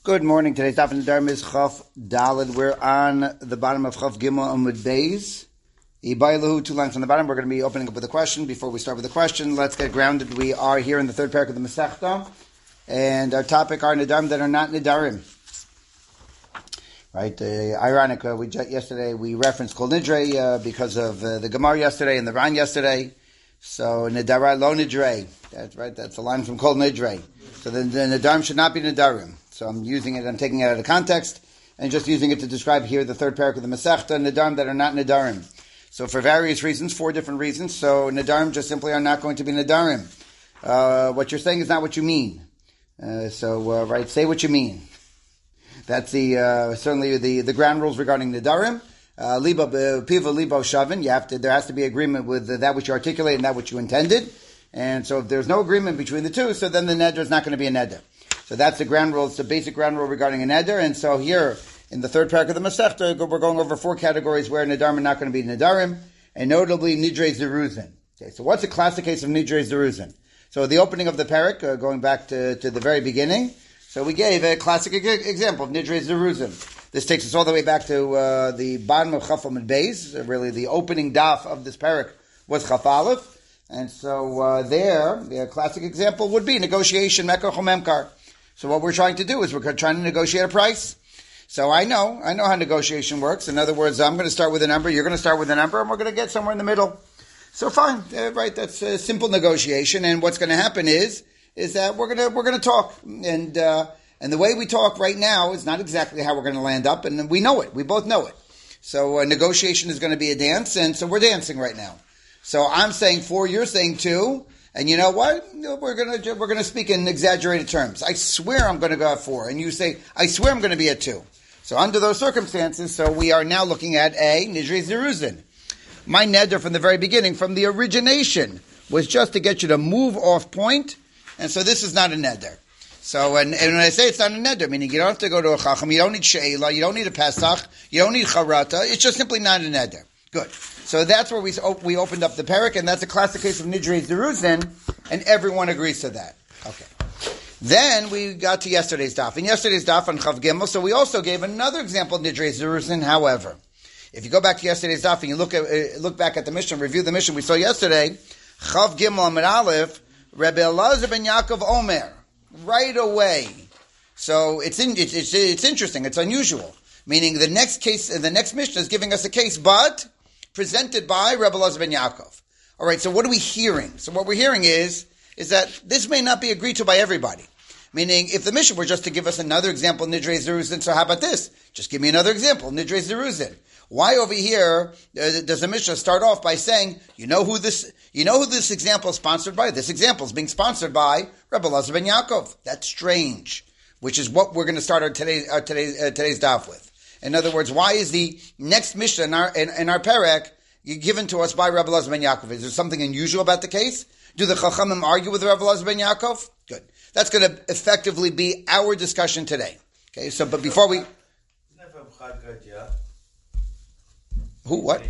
Good morning. Today's daf in the Dharma is Chaf Daled. We're on the bottom of Chaf Gimel Amud Beis. Ibailahu, 2 lines on the bottom. We're going to be opening up with a question. Before we start with the question, let's get grounded. We are here in the third parak of the Masechta, and our topic are Nidarim that are not Nidarim. Right? Ironic. Yesterday we referenced Kol Nidre because of the Gemara yesterday and the Ran yesterday. So Nidara lo Nidre. That's right. That's a line from Kol Nidre. So the Nidarim should not be Nidarim. So I'm taking it out of context, and just using it to describe here the third parak of the Masechta, Nidarim that are not Nidarim. So for various reasons, 4 different reasons, so Nidarim just simply are not going to be Nidarim. What you're saying is not what you mean. Say what you mean. That's certainly the ground rules regarding Nidarim. Piva libo shavin. There has to be agreement with that which you articulate and that which you intended. And so if there's no agreement between the two, so then the neder is not going to be a neder. So that's the ground rule. It's the basic ground rule regarding a neder. And so here, in the third parak of the Masechta, we're going over 4 categories where Nidarim are not going to be Nidarim, and notably Nidrei Zeruzin. Okay, so what's a classic case of Nidrei Zeruzin? So the opening of the parak, going back to the very beginning, so we gave a classic example of Nidrei Zeruzin. This takes us all the way back to the bottom of Chaf Amud Beis. Really, the opening daf of this parak was Chaf Aleph. And so the classic example would be negotiation, Mekar Chomemkar. So what we're trying to do is we're trying to negotiate a price. So I know how negotiation works. In other words, I'm going to start with a number, you're going to start with a number, and we're going to get somewhere in the middle. So fine, right? That's a simple negotiation. And what's going to happen is that we're going to talk, and the way we talk right now is not exactly how we're going to land up, and we know it. We both know it. So negotiation is going to be a dance, and so we're dancing right now. So I'm saying 4, you're saying 2. And you know what? We're gonna speak in exaggerated terms. I swear I'm gonna go at 4, and you say, I swear I'm gonna be at 2. So under those circumstances, so we are now looking at a Nidrei Zeruzin. My neder from the very beginning, from the origination, was just to get you to move off point, and so this is not a neder. So and when I say it's not a neder, meaning you don't have to go to a chacham, you don't need she'ela, you don't need a pesach, you don't need charata. It's just simply not a neder. Good. So that's where we opened up the parak, and that's a classic case of Nidrei Zeruzin, and everyone agrees to that. Okay. Then we got to yesterday's daf. In yesterday's daf on Chav Gimel, so we also gave another example of Nidrei Zeruzin. However, if you go back to yesterday's daf and you look back at the mission, review the mission we saw yesterday, Chav Gimel Amud Aleph, Rebbe Elazar ben Yaakov Omer, right away. So it's interesting, it's unusual. Meaning the next mission is giving us a case, but presented by Rebbe Elazar ben Yaakov. All right, so what are we hearing? So what we're hearing is that this may not be agreed to by everybody. Meaning, if the mission were just to give us another example, Nidrei Zeruzin, so how about this? Just give me another example, Nidrei Zeruzin. Why over here does the Mishnah start off by saying, you know who this example is sponsored by? This example is being sponsored by Rebbe Elazar ben Yaakov. That's strange, which is what we're going to start today's daf with. In other words, why is the next Mishnah in our parak given to us by Rebbe Elazar ben Yaakov? Is there something unusual about the case? Do the Chachamim argue with Rebbe Elazar ben Yaakov? Good. That's going to effectively be our discussion today. Okay. So, but before we, who? What?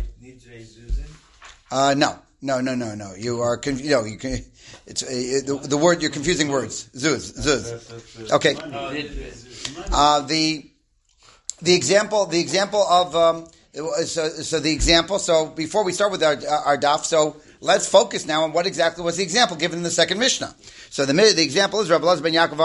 No. You are it's the word. You're confusing words. Zuz. Okay. The example of So before we start with our daf, so let's focus now on what exactly was the example given in the second Mishnah. So the example is Rebbe Elazar ben Yaakov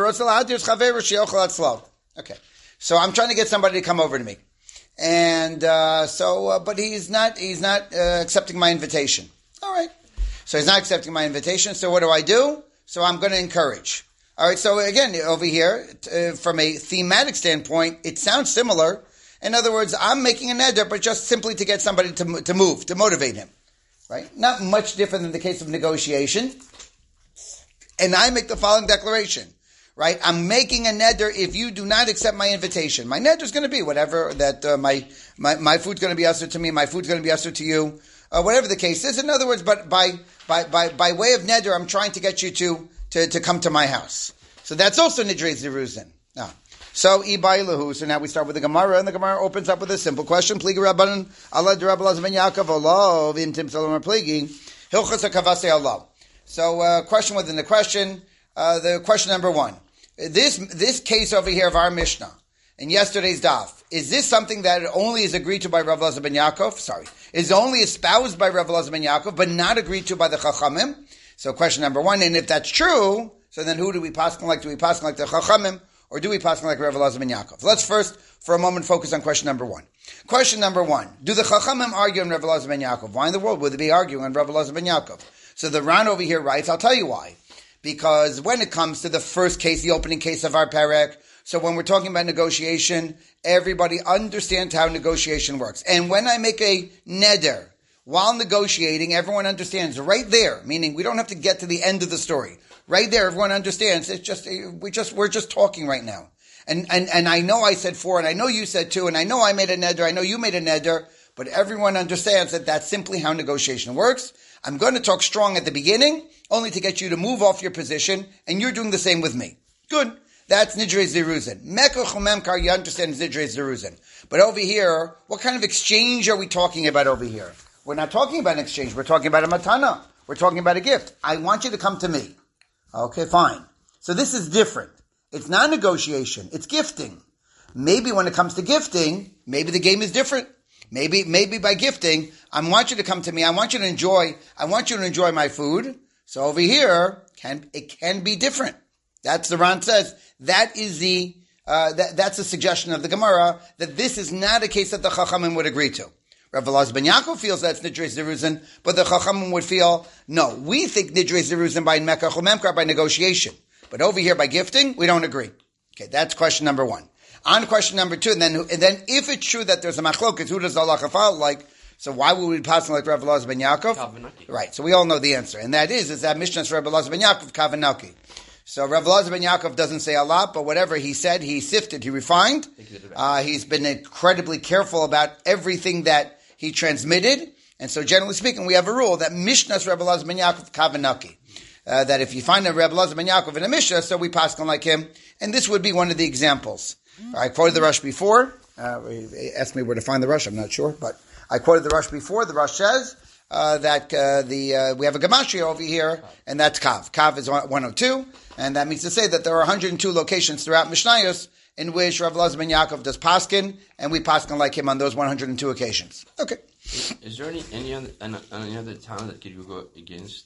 Omer. Okay, so I'm trying to get somebody to come over to me, and but he's not accepting my invitation. All right, so he's not accepting my invitation. So what do? So I'm going to encourage. All right, so again, over here, from a thematic standpoint, it sounds similar. In other words, I'm making a neder, but just simply to get somebody to move, to motivate him. Right? Not much different than the case of negotiation. And I make the following declaration. Right? I'm making a neder if you do not accept my invitation. My neder is going to be whatever that my food's going to be ushered to me, my food's going to be ushered to you, whatever the case is. In other words, but by way of neder, I'm trying to get you to come to my house. So that's also Nidrei Zeruzin. So now we start with the Gemara, and the Gemara opens up with a simple question. Pligi Rabbanan, Allah de Rebbe Elazar ben Yaakov, Allah, Vintim Salomar Pligi, Hilchas HaKavasei Allah. So, question within the question. The question number 1. this case over here of our Mishnah in yesterday's daf, is this something that only is agreed to by Rav Elazar ben Yaakov? Sorry. Is only espoused by Rav Elazar ben Yaakov, but not agreed to by the Chachamim? So question number one, and if that's true, so then who do we paskin like? Do we paskin like the Chachamim, or do we paskin like Rav Elazar ben Yaakov? Let's first, for a moment, focus on question number one. Question number one, do the Chachamim argue on Rav Elazar ben Yaakov? Why in the world would they be arguing on Rav Elazar ben Yaakov? So the Ran over here writes, I'll tell you why. Because when it comes to the first case, the opening case of our Perek, so when we're talking about negotiation, everybody understands how negotiation works. And when I make a neder, while negotiating, everyone understands right there, meaning we don't have to get to the end of the story. Right there, everyone understands. It's just, we're just talking right now. And I know I said 4, and I know you said 2, and I know I made a neder, I know you made a neder, but everyone understands that that's simply how negotiation works. I'm going to talk strong at the beginning, only to get you to move off your position, and you're doing the same with me. Good. That's Nidrei Zeruzin. Mekach Memkar, you understand Nidrei Zeruzin. But over here, what kind of exchange are we talking about over here? We're not talking about an exchange. We're talking about a matana. We're talking about a gift. I want you to come to me. Okay, fine. So this is different. It's not negotiation. It's gifting. Maybe when it comes to gifting, maybe the game is different. Maybe by gifting, I want you to come to me. I want you to enjoy my food. So over here, it can be different. That's the Ran says. That is that's a suggestion of the Gemara that this is not a case that the Chachamim would agree to. Rav Elazar ben Yaakov feels that's Nidrei Zeruzin, but the Chachamim would feel, no, we think Nidrei Zeruzin by Mekach or Memkar by negotiation. But over here by gifting, we don't agree. Okay, that's question number one. On question number two, and then if it's true that there's a machloket, who does the halacha follow like? So why would we pass like Rav Elazar ben Yaakov? Kavanaki. Right, so we all know the answer. And that is that Mishnah's Rav Elazar ben Yaakov, Kavanaki. So Rav Elazar ben Yaakov doesn't say a lot, but whatever he said, he sifted, he refined. He's been incredibly careful about everything that he transmitted. And so generally speaking, we have a rule that Mishnah's Rav Elazar ben Yaakov, Kavanaki. That if you find a Rav Elazar ben Yaakov in a Mishnah, so we pass on like him. And this would be one of the examples. I quoted the Rush before. He asked me where to find the Rush. I'm not sure, but I quoted the Rush before. The Rush says that we have a gematria over here, and that's Kav. Kav is 102, and that means to say that there are 102 locations throughout Mishnayos in which Rav Elazar ben Yaakov does paskin, and we paskin like him on those 102 occasions. Okay. Is there any other town that could you go against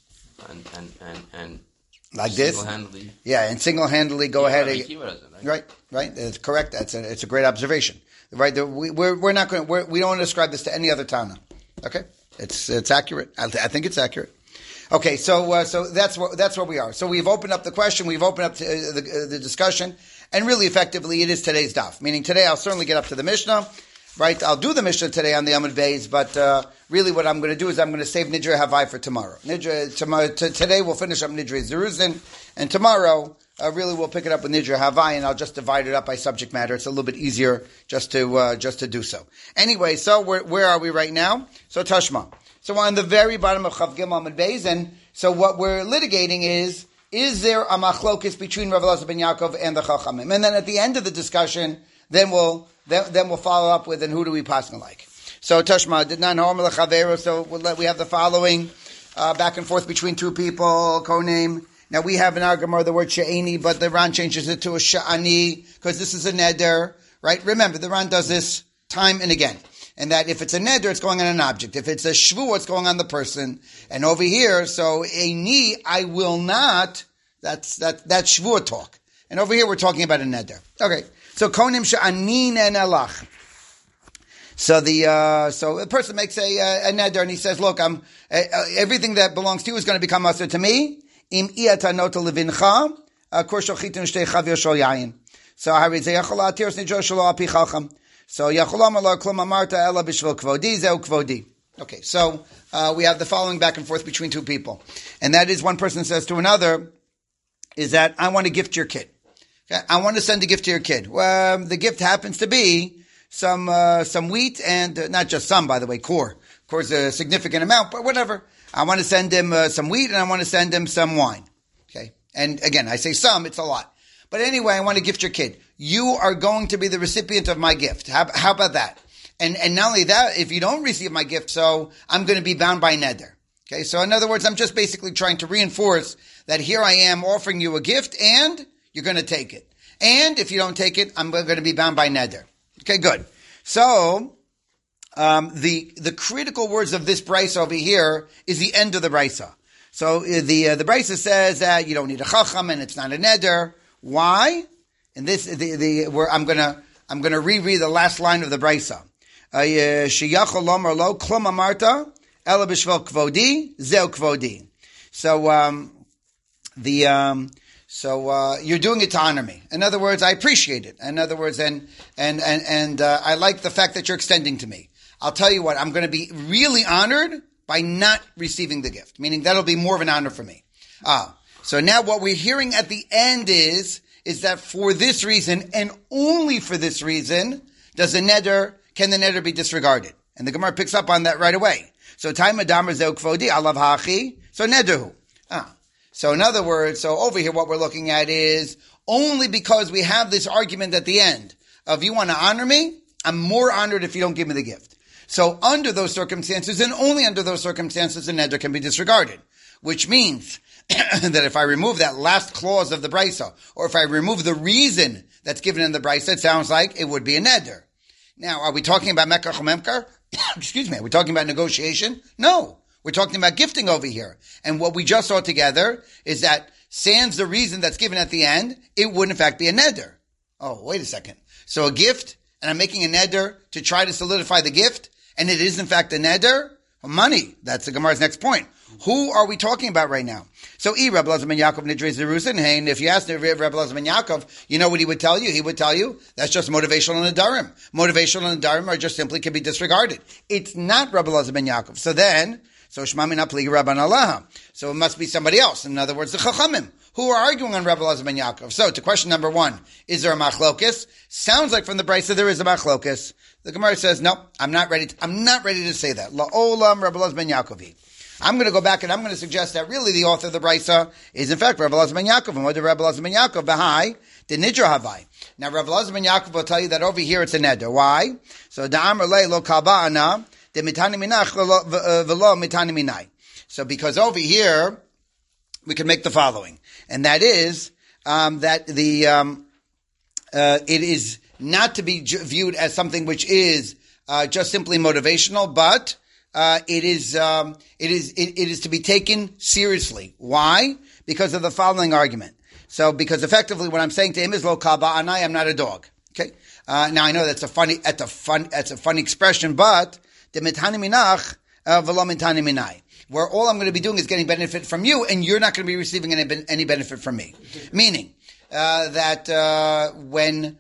and like this? Single-handedly? Yeah, and single-handedly go ahead. Right? Right. It's correct. It's a great observation. Right. We don't want to describe this to any other Tana. Okay. It's accurate. I think it's accurate. Okay. So that's where we are. So we've opened up the question. We've opened up the discussion, and really effectively it is today's daf. Meaning today I'll certainly get up to the Mishnah. Right. I'll do the Mishnah today on the Amud Beis, but really what I'm going to do is I'm going to save Nidrei Havai for tomorrow. Today we'll finish up Nidrei Zeruzin, and tomorrow really we'll pick it up with Nidrei Havai, and I'll just divide it up by subject matter. It's a little bit easier just to do so. Anyway, so where are we right now? So Tashma. So we're on the very bottom of Chav Gimel Amud Beis, and so what we're litigating is there a machlokes between Rav Elazar ben Yaakov and the Chachamim? And then at the end of the discussion, then we'll follow up with, and who do we pass like? So Tashma did not know Chavero. So we have the following back and forth between two people. Co-name. Now we have in our Gemara the word she'eni, but the Ran changes it to a sha'ani because this is a neder, right? Remember, the Ran does this time and again, and that if it's a neder, it's going on an object. If it's a shvu, it's going on the person. And over here, so eni, I will not. That's shvu talk. And over here, we're talking about a neder. Okay. So konim she'ani nenelach. So the person makes a neder and he says, "Look, everything that belongs to you is going to become usher to me. Im iatanota levincha korshochitin shtei chavir shol yayin. So harizeh yachol atiros nidro shelo api chalcham. So yacholam ala klum amarta ela b'shvil kvodi zeu kvodi." Okay, so we have the following back and forth between two people, and that is one person says to another, "Is that I want to gift your kid." Okay, I want to send a gift to your kid. Well, the gift happens to be some wheat and not just some, by the way, core. Core's a significant amount, but whatever. I want to send him some wheat and I want to send him some wine. Okay. And again, I say some, it's a lot. But anyway, I want to gift your kid. You are going to be the recipient of my gift. How about that? And not only that, if you don't receive my gift, so I'm going to be bound by neder. Okay. So in other words, I'm just basically trying to reinforce that here I am offering you a gift and you're going to take it. And if you don't take it, I'm going to be bound by neder. Okay, good. So, the critical words of this brisa over here is the end of the brisa. So the brisa says that you don't need a chacham and it's not a neder. Why? And this, where I'm gonna reread the last line of the brisa. Sheyachol lomar lo klum amarta ela b'shvel kvodi zeu kvodi. So you're doing it to honor me. In other words, I appreciate it. In other words, and I like the fact that you're extending to me. I'll tell you what, I'm going to be really honored by not receiving the gift, meaning that'll be more of an honor for me. So now what we're hearing at the end is that for this reason, and only for this reason, can the neder be disregarded? And the Gemara picks up on that right away. So time adamar zeu kvodi alav hachi, so nederhu. So in other words, so over here what we're looking at is only because we have this argument at the end of you want to honor me, I'm more honored if you don't give me the gift. So under those circumstances, and only under those circumstances, the neder can be disregarded. Which means that if I remove that last clause of the brisa, or if I remove the reason that's given in the brisa, it sounds like it would be a neder. Now, are we talking about mekach memkar? Excuse me, are we talking about negotiation? No. We're talking about gifting over here. And what we just saw together is that sans the reason that's given at the end, it would in fact be a neder. Oh, wait a second. So a gift, and I'm making a neder to try to solidify the gift, and it is in fact a neder? Money. That's the Gemara's next point. Who are we talking about right now? So, Rabbi Elazar ben Yaakov nidrei zerusin. And if you ask Rabbi Elazar ben Yaakov, you know what he would tell you? He would tell you that's just motivational nadarim. Motivational nadarim are just simply can be disregarded. It's not Rabbi Elazar ben Yaakov. So Shema min ha'pligi Rabban Alaha. So it must be somebody else. In other words, the Chachamim, who are arguing on Rabbi Elazar ben Yaakov. So to question number one, is there a machlokes? Sounds like from the brisa there is a machlokes. The Gemara says, no, I'm not ready to say that. La'olam Rabbi Elazar ben Yaakovi. I'm going to go back and I'm going to suggest that really the author of the brisa is in fact Rabbi Elazar ben Yaakov. And what did Rabbi Elazar ben Yaakov? Bahai, the nidra havai. Now Rabbi Elazar ben Yaakov will tell you that over here it's a neder. Why? So da'amr lei lo kalba'ana. So because over here, we can make the following. And that is, that it is not to be viewed as something which is, just simply motivational, but, it is to be taken seriously. Why? Because of the following argument. So, because effectively what I'm saying to him is, lo kaba anai, I'm not a dog. Okay? Now I know that's a funny expression, but, where all I'm going to be doing is getting benefit from you, and you're not going to be receiving any benefit from me. Meaning that when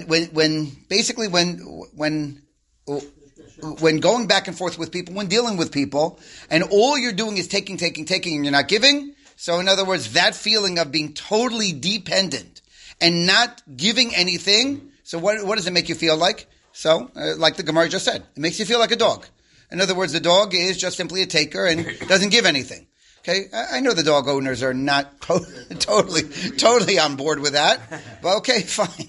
going back and forth with people, when dealing with people, and all you're doing is taking, and you're not giving. So in other words, that feeling of being totally dependent and not giving anything. So what does it make you feel like? So, like the Gemara just said, it makes you feel like a dog. In other words, the dog is just simply a taker and doesn't give anything. Okay, I know the dog owners are not totally on board with that, but okay, fine.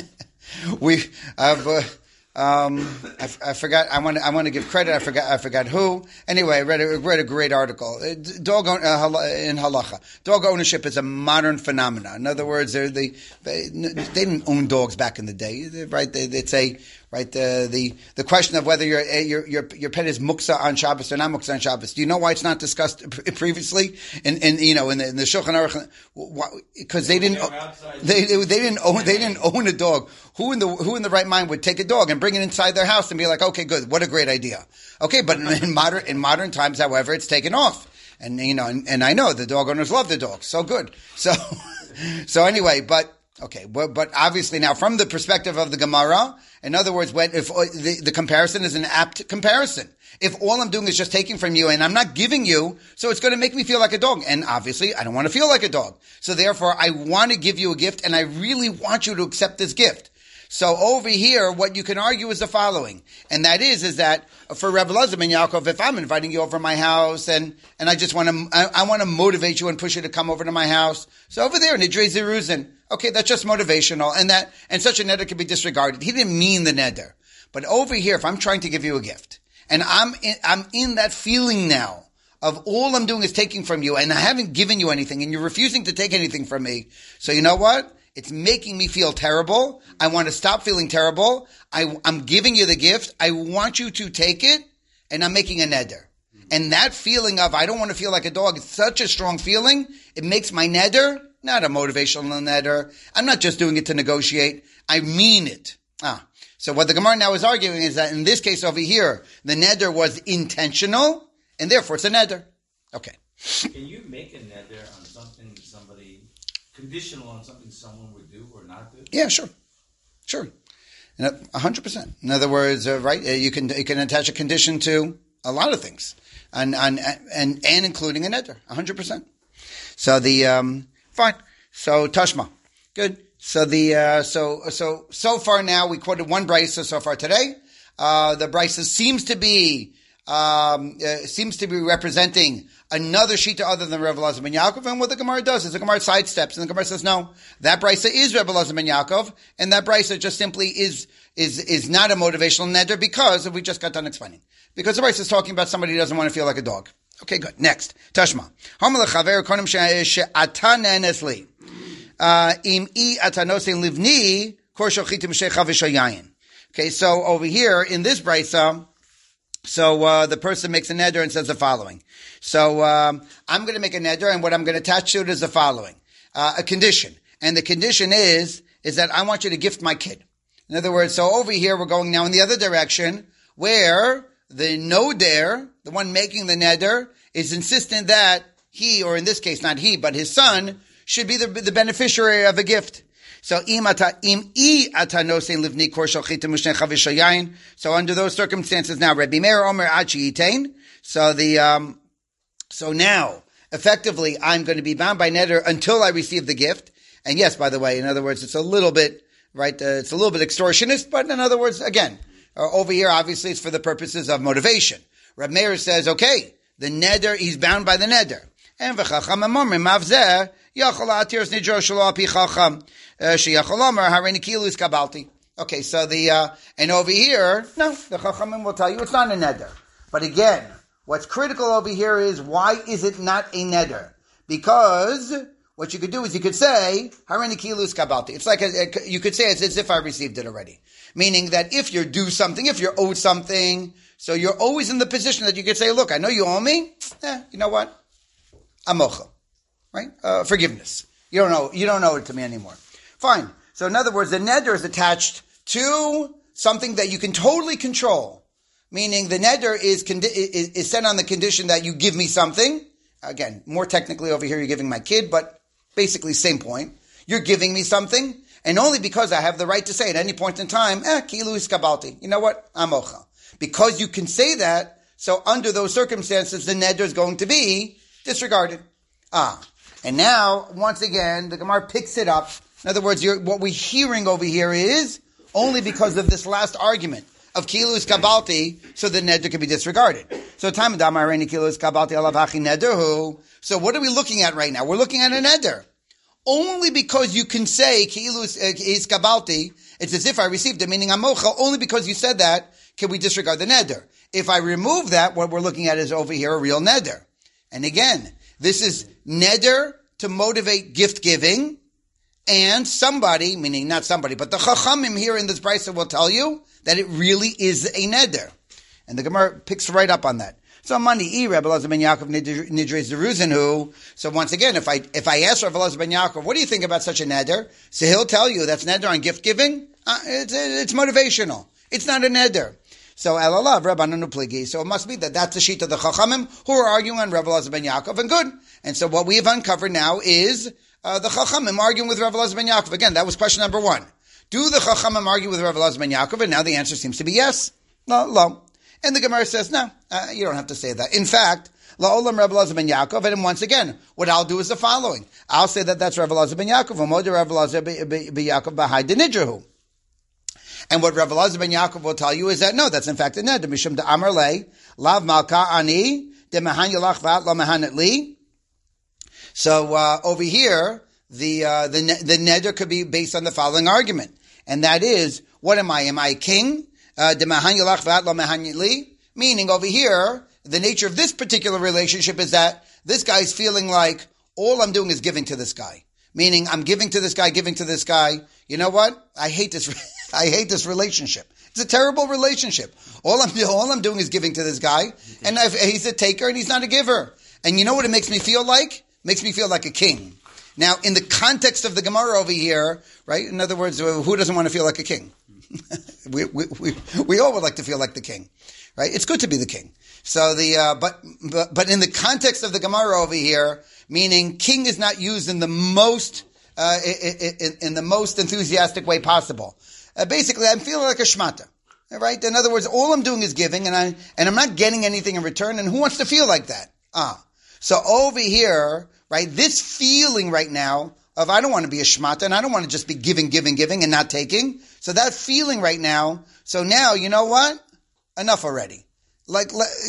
I forgot. I want to give credit. I forgot who. Anyway, I read a great article. Dog in halacha. Dog ownership is a modern phenomenon. In other words, they didn't own dogs back in the day, right? They'd say, right, the question of whether your pet is muksa on Shabbos or not muksa on Shabbos. Do you know why it's not discussed previously in the Shulchan Aruch? Because they didn't own a dog. Who in the right mind would take a dog and bring it inside their house and be like, okay, good, what a great idea. Okay, but in modern times, however, it's taken off. And and I know the dog owners love the dogs. So good. So anyway, but okay, but obviously now from the perspective of the Gemara, in other words, if the comparison is an apt comparison. If all I'm doing is just taking from you and I'm not giving you, so it's going to make me feel like a dog. And obviously, I don't want to feel like a dog. So therefore, I want to give you a gift and I really want you to accept this gift. So over here, what you can argue is the following, and that is that for Rabbi Elazar ben Yaakov, if I'm inviting you over to my house and I just want to motivate you and push you to come over to my house. So over there, nidrei zerusin, okay, that's just motivational, and such a neder can be disregarded. He didn't mean the neder, but over here, if I'm trying to give you a gift, and I'm in that feeling now of all I'm doing is taking from you, and I haven't given you anything, and you're refusing to take anything from me. So you know what? It's making me feel terrible. I want to stop feeling terrible. I'm giving you the gift. I want you to take it, and I'm making a neder. And that feeling of I don't want to feel like a dog is such a strong feeling. It makes my neder not a motivational neder. I'm not just doing it to negotiate. I mean it. So what the Gemara now is arguing is that in this case over here, the neder was intentional, and therefore it's a neder. Okay. Can you make a neder on something conditional on something someone would do or not do? Yeah, sure. 100%. In other words, right? You can attach a condition to a lot of things, and including a neder, 100%. So fine. So Tashma, good. So so far now we quoted one brisa so far today. The brisa seems to be representing another shita other than Rebbe Elazar ben Yaakov. And what the Gemara does is the Gemara sidesteps, and the Gemara says, no, that brisa is Rebbe Elazar ben Yaakov, and that brisa just simply is not a motivational neder because we just got done explaining. Because the brisa is talking about somebody who doesn't want to feel like a dog. Okay, good. Next, Tashma. Okay, so over here in this brisa, the person makes a neder and says the following. So I'm going to make a neder, and what I'm going to attach to it is the following: a condition, and the condition is that I want you to gift my kid. In other words, so over here we're going now in the other direction, where the noder, the one making the neder, is insistent that he, or in this case not he, but his son, should be the beneficiary of a gift. So so under those circumstances now, Rebbe Meir Omer Achi Yitain. So now, effectively, I'm going to be bound by neder until I receive the gift. And yes, by the way, in other words, it's a little bit, right, it's a little bit extortionist, but in other words, again, over here, obviously, it's for the purposes of motivation. Rebbe Meir says, okay, the neder, he's bound by the neder. And v'chacham amomrim mavzeh yachol ha'atir nidro shelo api chacham sheyachol omer hareini kilu iskabalti. Okay, so and over here, no, the chachamim will tell you it's not a neder. But again, what's critical over here is why is it not a neder? Because what you could do is you could say hareini kilu iskabalti. It's like you could say it's as if I received it already. Meaning that if you're due something, if you're owed something, so you're always in the position that you could say, look, I know you owe me. You know what? Amocha, right? Forgiveness. You don't owe it to me anymore. Fine. So in other words, the neder is attached to something that you can totally control. Meaning the neder is set on the condition that you give me something. Again, more technically over here, you're giving my kid, but basically same point. You're giving me something, and only because I have the right to say at any point in time, kilu iskabalti. You know what? Amocha. Because you can say that, so under those circumstances, the neder is going to be disregarded. And now, once again, the Gemara picks it up. In other words, what we're hearing over here is only because of this last argument of kilus kabalti, so the neder can be disregarded. So time damareni kilus kabalti alavachi nederhu. So what are we looking at right now? We're looking at a neder. Only because you can say kilus is kabalti, it's as if I received it, meaning amocha. Only because you said that can we disregard the neder. If I remove that, what we're looking at is over here a real neder. And again, this is neder to motivate gift giving, and somebody, meaning not somebody, but the chachamim here in this brisa will tell you that it really is a neder. And the Gemara picks right up on that. So mani Rebbe Elazar ben Yaakov nidrei zeruzinu. So once again, if I ask Rebbe Elazar ben Yaakov, what do you think about such a neder? So he'll tell you that's neder on gift giving. It's motivational. It's not a neder. So elalav Rabbananu pligi. So it must be that's the sheet of the chachamim who are arguing on Rebbe Elazar ben Yaakov, and good. And so what we have uncovered now is the chachamim arguing with Rebbe Elazar ben Yaakov. Again, that was question number one. Do the chachamim argue with Rebbe Elazar ben Yaakov? And now the answer seems to be yes. No. And the Gemara says no. You don't have to say that. In fact, la'olam Rebbe Elazar ben Yaakov. And once again, what I'll do is the following. I'll say that's Rebbe Elazar ben Yaakov. V'mod Rebbe Elazar ben Yaakov b'hai denidrahu. And what Rebbe Elazar ben Yaakov will tell you is that no, that's in fact a neder. Mishum de Amar le lav malka ani de mehan yalach v'at lo mehanet li. So over here, the neder could be based on the following argument, and that is, what am I? Am I a king? De mehan yalach v'at lo mehanet li. Meaning over here, the nature of this particular relationship is that this guy is feeling like all I'm doing is giving to this guy. meaning I'm giving to this guy. You know what? I hate this. I hate this relationship. It's a terrible relationship. All I'm doing is giving to this guy, and he's a taker and he's not a giver. And you know what it makes me feel like? It makes me feel like a king. Now, in the context of the Gemara over here, right? In other words, who doesn't want to feel like a king? we all would like to feel like the king, right? It's good to be the king. So but in the context of the Gemara over here, meaning king is not used in the most in the most enthusiastic way possible. Basically, I'm feeling like a shmata, right? In other words, all I'm doing is giving, and I'm not getting anything in return. And who wants to feel like that? So over here, right? This feeling right now of I don't want to be a shmata, and I don't want to just be giving, and not taking. So that feeling right now. So now, you know what? Enough already. Like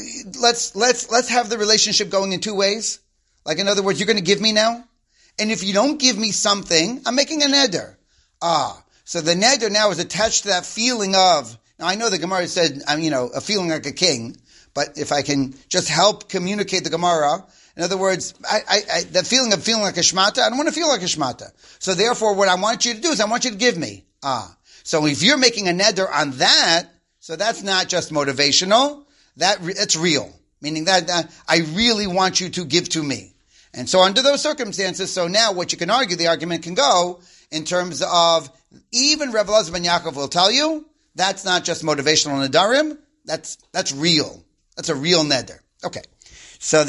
let's have the relationship going in two ways. Like in other words, you're going to give me now, and if you don't give me something, I'm making a neder. So the neder now is attached to that feeling of. Now I know the Gemara said, a feeling like a king, but if I can just help communicate the Gemara. In other words, the feeling of feeling like a shmata, I don't want to feel like a shmata. So therefore, what I want you to do is I want you to give me. So if you're making a neder on that, so that's not just motivational, that's real. Meaning that I really want you to give to me. And so under those circumstances, so now what you can argue, the argument can go in terms of even Reb Elazar ben Yaakov will tell you, that's not just motivational nedarim, that's real. That's a real neder. Okay. So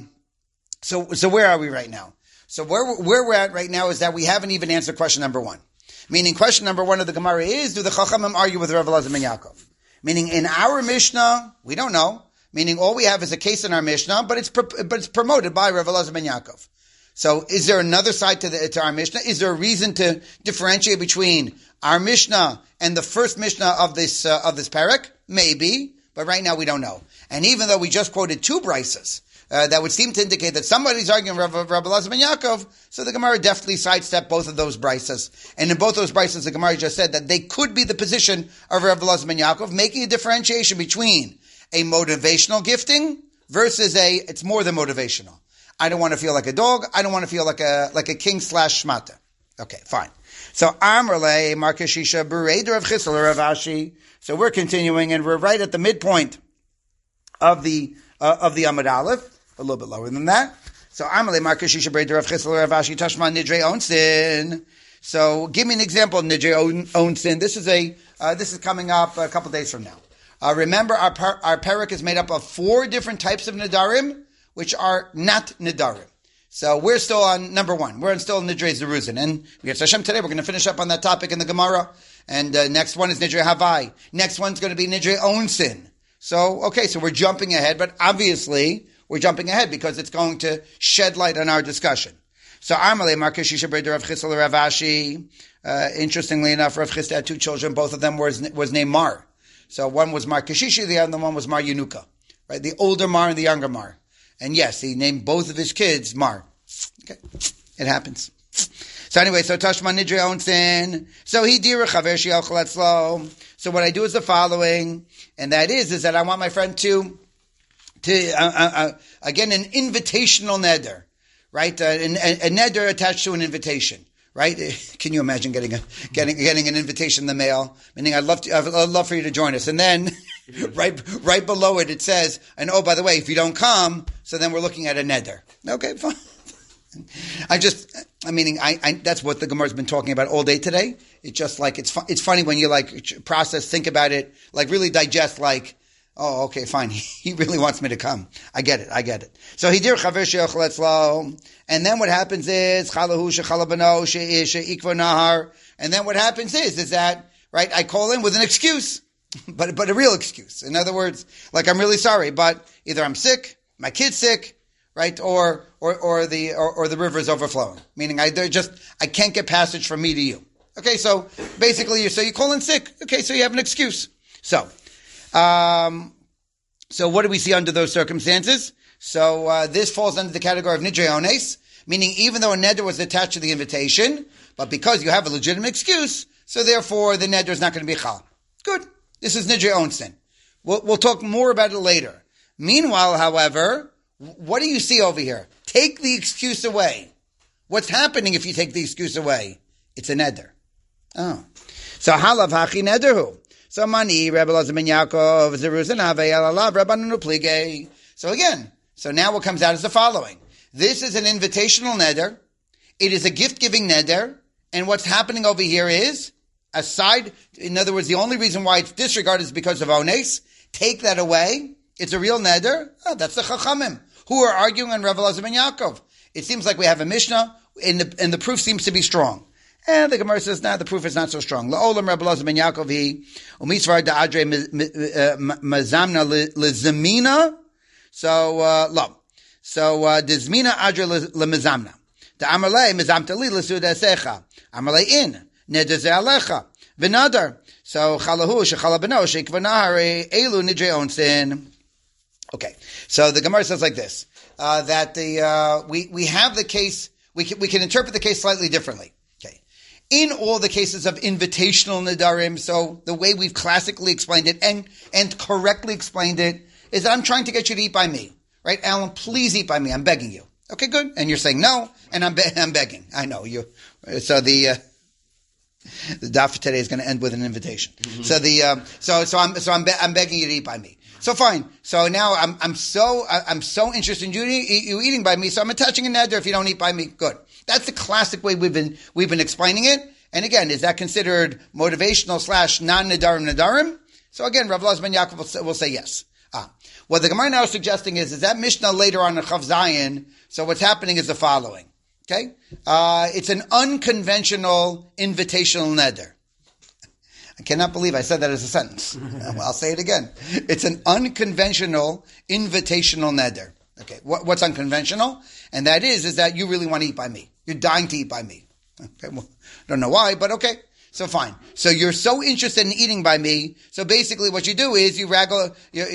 So where are we right now? So where we're at right now is that we haven't even answered question number one. Meaning question number one of the Gemara is, do the Chachamim argue with Reb Elazar ben Yaakov? Meaning in our Mishnah, we don't know. Meaning all we have is a case in our Mishnah, but it's promoted by Reb Elazar ben Yaakov. So is there another side to our Mishnah? Is there a reason to differentiate between our Mishnah and the first Mishnah of this parak? Maybe, but right now we don't know. And even though we just quoted two brises, that would seem to indicate that somebody's arguing Rabbi Elazar ben Yaakov, so the Gemara definitely sidestepped both of those brises. And in both those brises, the Gemara just said that they could be the position of Rabbi Elazar ben Yaakov, making a differentiation between a motivational gifting versus it's more than motivational. I don't want to feel like a dog. I don't want to feel like a king / shmata. Okay, fine. So Amrle Markashisha Bereder of Chisel Rav Ashi. So we're continuing, and we're right at the midpoint of the Amud Aleph. A little bit lower than that. So Amalei Markashisha Breder Rav Chisel Rav Ashi Tashma Nidrei Onsin. So give me an example of Nidrei Onsin. This is coming up a couple days from now. Remember, our parak is made up of 4 different types of Nidarim, which are not Nidarim. So we're still on number 1. We're still on Nidrei Zeruzin. And we have Hashem today. We're going to finish up on that topic in the Gemara. And next one is Nidrei Havai. Next one's going to be Nidrei Onsin. So, okay, so we're jumping ahead, but obviously we're jumping ahead because it's going to shed light on our discussion. So, Amalei Markashisha Breder Rav Chisel Rav Ashi. Interestingly enough, Rav Chisda had 2 children. Both of them was named Mar. So one was Mar Kashishi, the other one was Mar Yenuka. Right? The older Mar and the younger Mar. And yes, he named both of his kids Mar. Okay. It happens. So anyway, so Tashma Nidrei Onsin. So he dira chaver she'el chalatzlo. So what I do is the following, and that is that I want my friend to again, an invitational neder, right? A neder attached to an invitation, right? Can you imagine getting an invitation in the mail? Meaning, I'd love for you to join us, and then right below it says, and oh, by the way, if you don't come, so then we're looking at a neder. Okay, fine. That's what the Gemara's been talking about all day today. It's just like, it's funny when you process, think about it, really digest, oh, okay, fine. He really wants me to come. I get it. So he dir chaver she'ochel etzlo, and then what happens is chalahu shechala bano she'ikvo nahar, and then what happens is that right, I call in with an excuse, but a real excuse. In other words, I'm really sorry, but either I'm sick, my kid's sick, right, or the river is overflowing, meaning I can't get passage from me to you. Okay, so basically you call in sick. Okay, so you have an excuse. So what do we see under those circumstances? So this falls under the category of nidrei ones, meaning even though a neder was attached to the invitation, but because you have a legitimate excuse, so therefore the neder is not going to be chal. Good. This is nidrei onsin. We'll talk more about it later. Meanwhile, however, what do you see over here? Take the excuse away. What's happening if you take the excuse away? It's a neder. Oh. So halav hachi nederhu. So mani, Rebbe Elazar ben Yaakov, Zeruzin Ave, Alalav, Rabbananu Plige. So again, so now what comes out is the following. This is an invitational neder. It is a gift-giving neder. And what's happening over here is, aside, in other words, the only reason why it's disregarded is because of ones. Take that away. It's a real neder. Oh, that's the Chachamim, who are arguing on Rebbe Elazar ben Yaakov. It seems like we have a Mishnah, and the proof seems to be strong. And the Gemara says, the proof is not so strong. La'olam Rebbe Elazar ben Yaakov he, u'mitzvar da'adre mazamna lezamina. So, lo. So, dezmina adre lemazamna. Da'amalei mezamta li l'suda secha. Amalei in. Neder ze alecha. V'nadar. So, chalahu shechala beno shekvanahare elu nidre onsin. Okay. So the Gemara says like this, that we have the case, we can interpret the case slightly differently. In all the cases of invitational nedarim, so the way we've classically explained it and correctly explained it is that I'm trying to get you to eat by me, right? Alan, please eat by me. I'm begging you. Okay, good. And you're saying no, and I'm begging. I know you. So the daf for today is going to end with an invitation. Mm-hmm. So I'm begging you to eat by me. So fine. So now I'm so interested in you eating by me. So I'm attaching a neder if you don't eat by me. Good. That's the classic way we've been explaining it. And again, is that considered motivational / non-nedarim? So again, Rav Elazar ben Yaakov will say yes. What the Gemara now is suggesting is that Mishnah later on in Chav Zayin. So what's happening is the following. Okay, it's an unconventional invitational neder. I cannot believe I said that as a sentence. Well, I'll say it again. It's an unconventional invitational neder. Okay, what's unconventional? And that is that you really want to eat by me. You're dying to eat by me. Okay, well, don't know why, but okay. So fine. So you're so interested in eating by me. So basically what you do is you raggle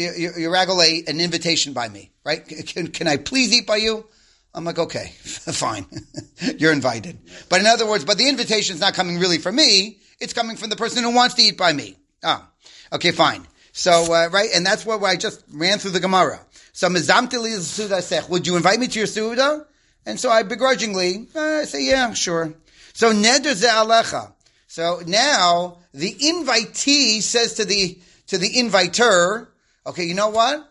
an invitation by me, right? Can I please eat by you? I'm like, okay, fine. You're invited. But in other words, the invitation's not coming really from me. It's coming from the person who wants to eat by me. Okay, fine. So, right, and that's what I just ran through the Gemara. So, would you invite me to your Suda? And so I begrudgingly, I say, yeah, sure. So, neder ze alecha. So now, the invitee says to the inviter, okay, you know what?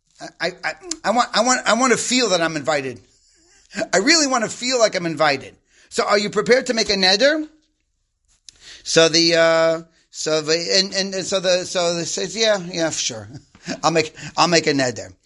I want to feel that I'm invited. I really want to feel like I'm invited. So are you prepared to make a neder? So the says, yeah, sure. I'll make a neder.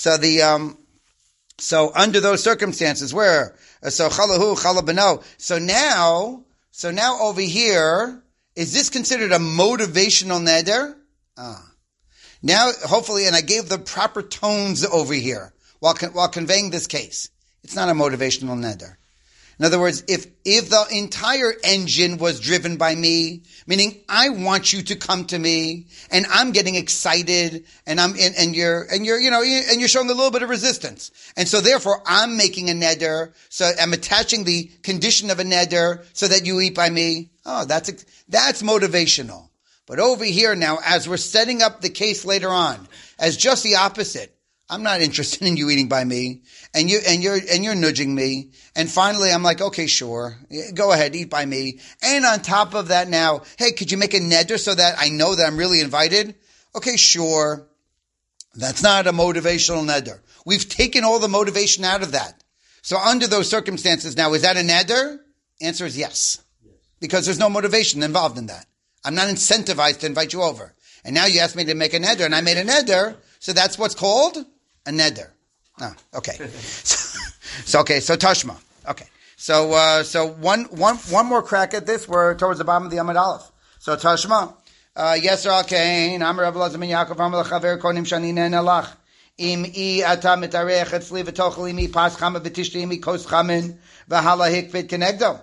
So under those circumstances chalahu, chalabano. So now over here, is this considered a motivational neder? Now, hopefully, and I gave the proper tones over here while conveying this case. It's not a motivational neder. In other words, if the entire engine was driven by me, meaning I want you to come to me, and I'm getting excited, and you're showing a little bit of resistance, and so therefore I'm making a neder, so I'm attaching the condition of a neder so that you eat by me. Oh, that's motivational. But over here now, as we're setting up the case later on, as just the opposite. I'm not interested in you eating by me, and you're nudging me, and finally I'm like, okay, sure, go ahead, eat by me. And on top of that now, hey, could you make a neder so that I know that I'm really invited? Okay, sure. That's not a motivational neder. We've taken all the motivation out of that. So under those circumstances now, is that a neder? Answer is yes. Because there's no motivation involved in that. I'm not incentivized to invite you over. And now you asked me to make a neder, and I made a neder, so that's what's called a neder. Okay. So Tashma. Okay. So one more crack at this. We're towards the bottom of the Amud Aleph. So Tashma. Yes, Kain. Amar Rav Elazar ben Yaakov. Amar lechaver konim shani nenalach. Im I ata mitarech etzli v'tochel imi pas chama v'tishti imi kos chamin v'hala hikvit kenegdo.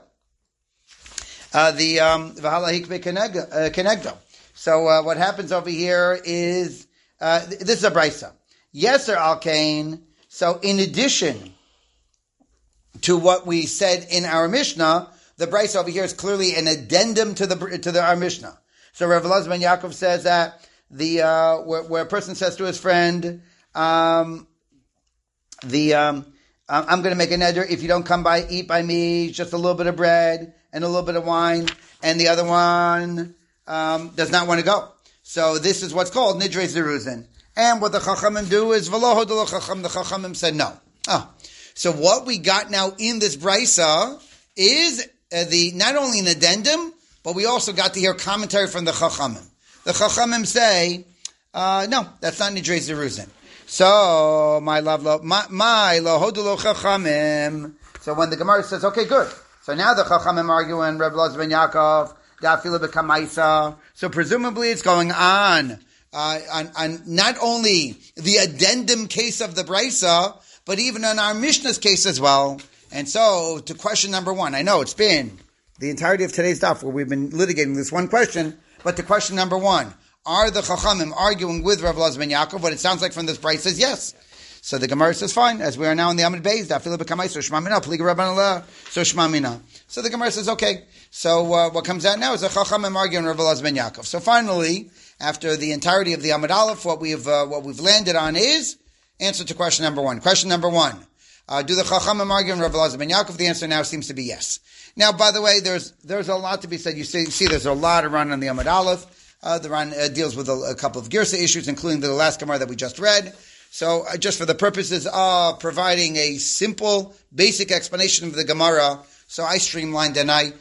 V'hala hikvit kenegdo. So what happens over here is this is a brisa. Yeser al kain. So in addition to what we said in our Mishnah, the brisa over here is clearly an addendum to our Mishnah. So Rav Elazar ben Yaakov says that where a person says to his friend, I'm going to make a neder. If you don't come by, eat by me, just a little bit of bread and a little bit of wine. And the other one does not want to go. So this is what's called Nidrei Zeruzin. And what the Chachamim do is, V'lo hodu lo Chacham, the Chachamim said no. So what we got now in this Brisa is not only an addendum, but we also got to hear commentary from the Chachamim. The Chachamim say, no, that's not Nidrei Zeruzin. So, my lo hodu lo Chachamim. So when the Gemara says, okay, good. So now the Chachamim arguing, Reb Elazar ben Yaakov, Da'afila b'kamaisa. So presumably it's going on not only the addendum case of the Brisa, but even on our Mishnah's case as well. And so, to question number one, I know it's been the entirety of today's daf where we've been litigating this one question, but to question number one, are the Chachamim arguing with Reb Elazar ben Yaakov? What it sounds like from this Brisa is yes. So the Gemara says, fine, as we are now in the Amud Beis, Da'afila b'kamaisa, Shema mina, Pliga Rabban Allah, so Shema mina. So the Gemara says, okay. So what comes out now is the Chachamim arguing Reb Elazar ben Yaakov. So finally, after the entirety of the Amud Aleph, what we've landed on is answer to question number one. Question number one: do the Chachamim argue Reb Elazar ben Yaakov? The answer now seems to be yes. Now, by the way, there's a lot to be said. You see, there's a lot of run on the Amud Aleph. The run deals with a couple of Girsa issues, including the last Gemara that we just read. So, just for the purposes of providing a simple, basic explanation of the Gemara, so I streamlined and I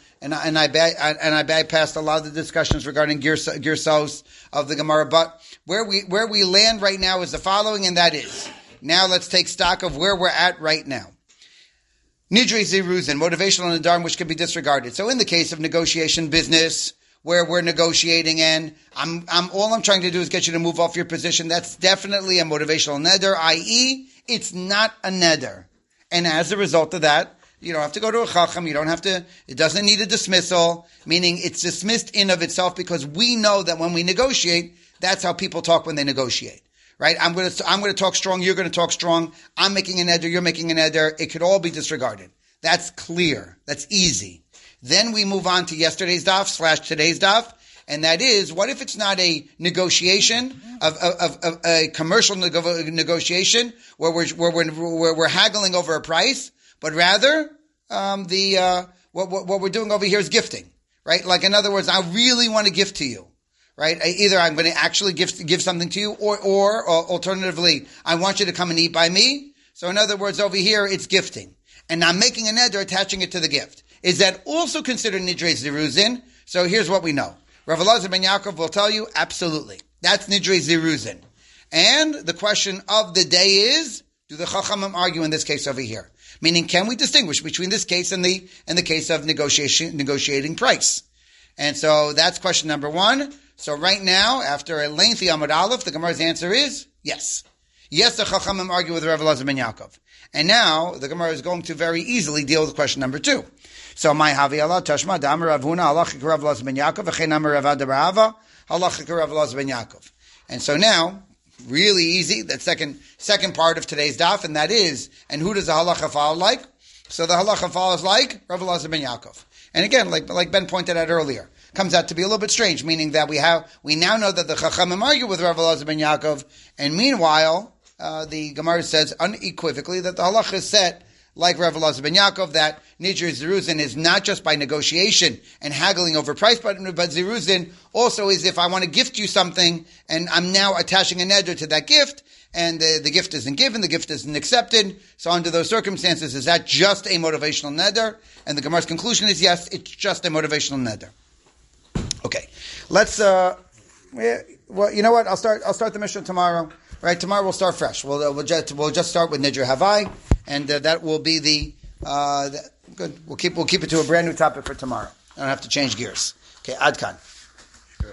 bypassed a lot of the discussions regarding Girsos of the Gemara. But where we land right now is the following, and that is, now let's take stock of where we're at right now. Nidrei Zeruzin, motivational nedarim which can be disregarded. So in the case of negotiation business, where we're negotiating and all I'm trying to do is get you to move off your position, that's definitely a motivational neder, i.e., it's not a neder. And as a result of that, you don't have to go to a chacham. It doesn't need a dismissal, meaning it's dismissed in of itself because we know that when we negotiate, that's how people talk when they negotiate, right? I'm going to talk strong. You're going to talk strong. I'm making an eder. You're making an eder. It could all be disregarded. That's clear. That's easy. Then we move on to yesterday's daf / today's daf. And that is, what if it's not a negotiation of a commercial negotiation where we're haggling over a price, but rather, what we're doing over here is gifting, right? Like, in other words, I really want to gift to you, right? Either I'm going to actually give something to you, or alternatively, I want you to come and eat by me. So in other words, over here, it's gifting. And I'm making an neder, attaching it to the gift. Is that also considered Nidrei Zeruzin? So here's what we know. Rav Elazar ben Yaakov will tell you, absolutely. That's Nidrei Zeruzin. And the question of the day is, do the Chachamim argue in this case over here? Meaning, can we distinguish between this case and the case of negotiating price? And so that's question number one. So right now, after a lengthy Amud Aleph, the Gemara's answer is yes. Yes, the Chachamim argue with Rav Elazar ben Yaakov. And now, the Gemara is going to very easily deal with question number two. So, my Havi Allah Tashma Damar Rav Huna Halachik Rav Elazar ben Yaakov V'chein Amar Rav Ada Barava Halachik Rav Elazar ben Yaakov. And so now, really easy, that second part of today's daf, and that is, and who does the halacha follow like? So the halacha follows like Rav Elazar ben Yaakov. And again, like Ben pointed out earlier, comes out to be a little bit strange, meaning that we now know that the Chachamim argue with Rav Elazar ben Yaakov, and meanwhile, the Gemara says unequivocally that the halacha is set like Rav Elazar ben Yaakov, that Nidrei Zeruzin is not just by negotiation and haggling over price, but Zeruzin also is if I want to gift you something and I'm now attaching a neder to that gift, and the gift isn't given, the gift isn't accepted. So under those circumstances, is that just a motivational neder? And the Gemara's conclusion is yes, it's just a motivational neder. Okay, let's. Well, you know what? I'll start the Mishnah tomorrow. Right, tomorrow we'll start fresh. We'll just start with Nidra Havai, and that will be the good. We'll keep it to a brand new topic for tomorrow. I don't have to change gears. Okay, Adkan.